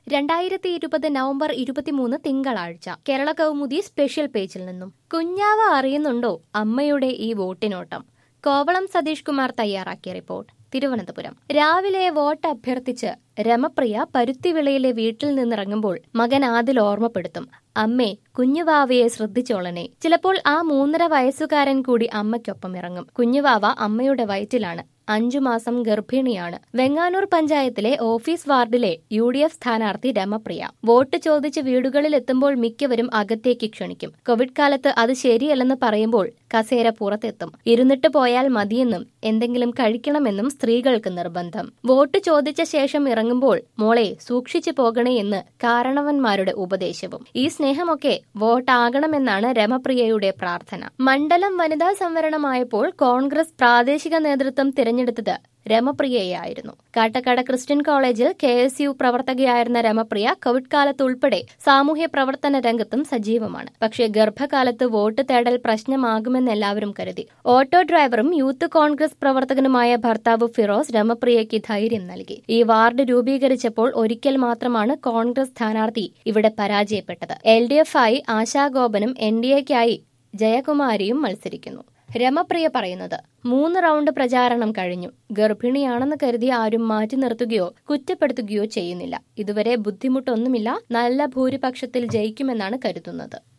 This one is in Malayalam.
2020 നവംബർ 23 തിങ്കളാഴ്ച കേരള കൗമുദി സ്പെഷ്യൽ പേജിൽ നിന്നും കുഞ്ഞാവ അറിയുന്നുണ്ടോ അമ്മയുടെ ഈ വോട്ടിനോട്ടം? കോവളം സതീഷ് കുമാർ തയ്യാറാക്കിയ റിപ്പോർട്ട്. തിരുവനന്തപുരം. രാവിലെ വോട്ട് അഭ്യർത്ഥിച്ച് രമപ്രിയ പരുത്തിവിളയിലെ വീട്ടിൽ നിന്നിറങ്ങുമ്പോൾ മകൻ ആദിൽ ഓർമ്മപ്പെടുത്തും, അമ്മേ കുഞ്ഞുവാവയെ ശ്രദ്ധിച്ചോളനെ. ചിലപ്പോൾ ആ 3.5 വയസ്സുകാരൻ കൂടി അമ്മയ്ക്കൊപ്പം ഇറങ്ങും. കുഞ്ഞുവാവ അമ്മയുടെ വയറ്റിലാണ്. 5 മാസം ഗർഭിണിയാണ്. വെങ്ങാനൂർ പഞ്ചായത്തിലെ ഓഫീസ് വാർഡിലെ UDF സ്ഥാനാർത്ഥി രമപ്രിയ. വോട്ട് ചോദിച്ച് വീടുകളിൽ എത്തുമ്പോൾ മിക്കവരും അകത്തേക്ക് ക്ഷണിക്കും. കോവിഡ് കാലത്ത് അത് ശരിയല്ലെന്ന് പറയുമ്പോൾ കസേര പുറത്തെത്തും. ഇരുന്നിട്ട് പോയാൽ മതിയെന്നും എന്തെങ്കിലും കഴിക്കണമെന്നും സ്ത്രീകൾക്ക് നിർബന്ധം. വോട്ട് ചോദിച്ച ശേഷം ഇറങ്ങുമ്പോൾ മോളെ സൂക്ഷിച്ചു പോകണേ എന്ന് കാരണവന്മാരുടെ ഉപദേശവും. ഈ സ്നേഹമൊക്കെ വോട്ടാകണമെന്നാണ് രമപ്രിയയുടെ പ്രാർത്ഥന. മണ്ഡലം വനിതാ സംവരണമായപ്പോൾ കോൺഗ്രസ് പ്രാദേശിക നേതൃത്വം തിരഞ്ഞെടുത്തത് രമപ്രിയയായിരുന്നു. കാട്ടക്കാട് ക്രിസ്ത്യൻ കോളേജിൽ KSU പ്രവർത്തകയായിരുന്ന രമപ്രിയ കോവിഡ് കാലത്തുൾപ്പെടെ സാമൂഹ്യ പ്രവർത്തന രംഗത്തും സജീവമാണ്. പക്ഷേ ഗർഭകാലത്ത് വോട്ട് തേടൽ പ്രശ്നമാകുമെന്ന് എല്ലാവരും കരുതി. ഓട്ടോ ഡ്രൈവറും യൂത്ത് കോൺഗ്രസ് പ്രവർത്തകനുമായ ഭർത്താവ് ഫിറോസ് രമപ്രിയയ്ക്ക് ധൈര്യം നൽകി. ഈ വാർഡ് രൂപീകരിച്ചപ്പോൾ ഒരിക്കൽ മാത്രമാണ് കോൺഗ്രസ് സ്ഥാനാർത്ഥി ഇവിടെ പരാജയപ്പെട്ടത്. LDF ആയി ആശാഗോപനും NDAയ്ക്കായി ജയകുമാരിയും മത്സരിക്കുന്നു. രമപ്രിയ പറയുന്നത്, 3 റൗണ്ട് പ്രചാരണം കഴിഞ്ഞു. ഗർഭിണിയാണെന്ന് കരുതി ആരും മാറ്റി നിർത്തുകയോ കുറ്റപ്പെടുത്തുകയോ ചെയ്യുന്നില്ല. ഇതുവരെ ബുദ്ധിമുട്ടൊന്നുമില്ല. നല്ല ഭൂരിപക്ഷത്തിൽ ജയിക്കുമെന്നാണ് കരുതുന്നത്.